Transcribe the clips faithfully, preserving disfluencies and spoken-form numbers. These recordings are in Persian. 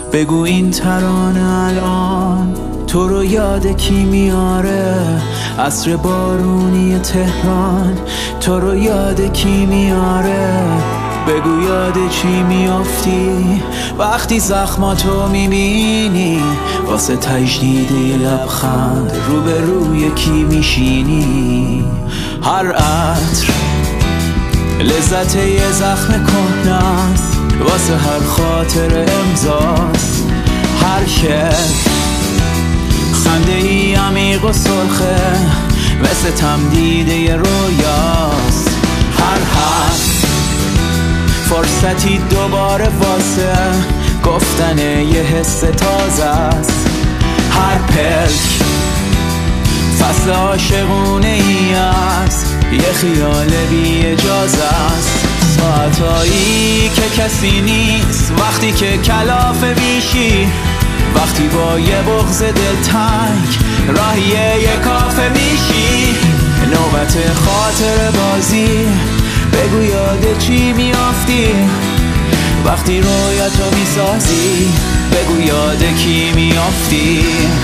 بگو این ترانه الان تو رو یاد کی میاره؟ عصر بارونی تهران تو رو یاد کی میاره؟ بگو یاد چی میافتی وقتی زخماتو میبینی؟ واسه تجدید یه لبخند رو به روی کی میشینی؟ هر عطر لذت یه زخم کهنه‌ست، واسه هر خاطر امضاست. هر شعر خنده ای عمیق و سرخه، مثل تمدید یه رویاست. هر حرف فرصتی دوباره واسه گفتن یه حس تازه است. هر پلک فصل عاشقونه ای است، یه خیال بی اجازه است. ساعتایی که کسی نیست، وقتی که کلافه میشی، وقتی با یه بغض دلتنگ راهی یه کافه میشی. نوبت خاطر بازی، بگو یاد چی میافتی وقتی رویاتو میسازی؟ بگو یاد کی میافتی؟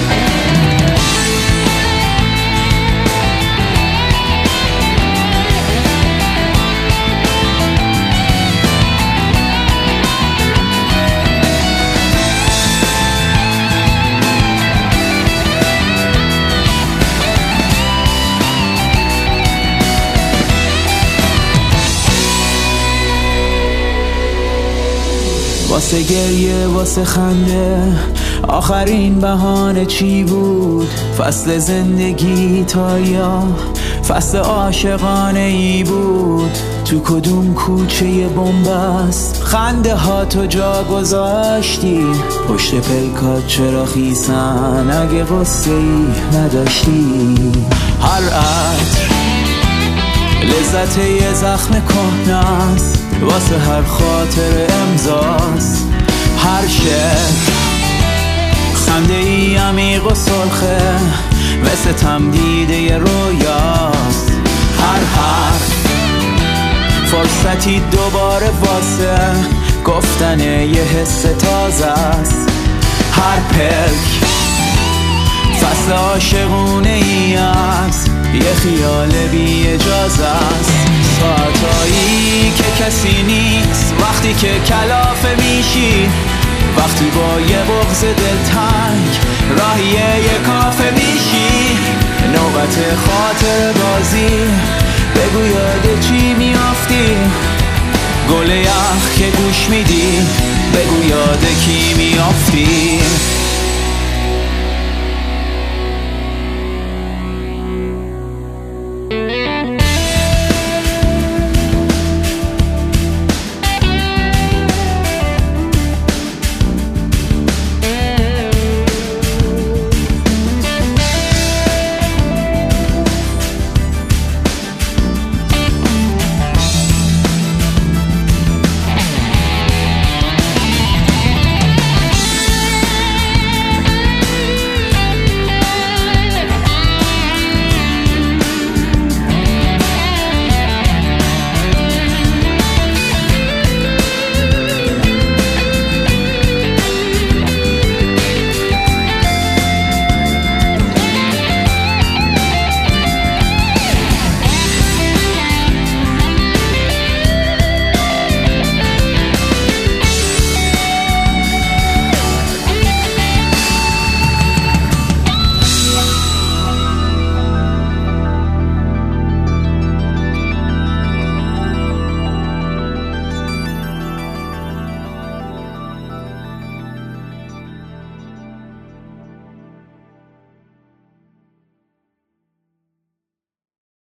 واسه گریه واسه خنده آخرین بهانه چی بود؟ فصل زندگی تا یا فصل عاشقانه ای بود؟ تو کدوم کوچه بنبست خنده ها تو جا گذاشتی؟ پشت پلکات چرا خیسن اگه غصه ای نداشتی؟ هر عطر لذت یه زخم کهنه‌ست، واسه هر خاطر امضاست. هر شعر خنده ای عمیق و سرخه، مثل تمدید یه رویاست. هر حرف فرصتی دوباره واسه گفتن یه حس تازه است. هر پلک فصل عاشقونه ای است، یه خیال بی اجازه است. ساعتایی که کسی نیست، وقتی که کلافه میشی، وقتی با یه بغض دلتنگ راهی یه کافه میشی. نوبت خاطر بازی، بگو یاد چی میافتی؟ گل یخ که گوش میدی، بگو یاد کی میافتی؟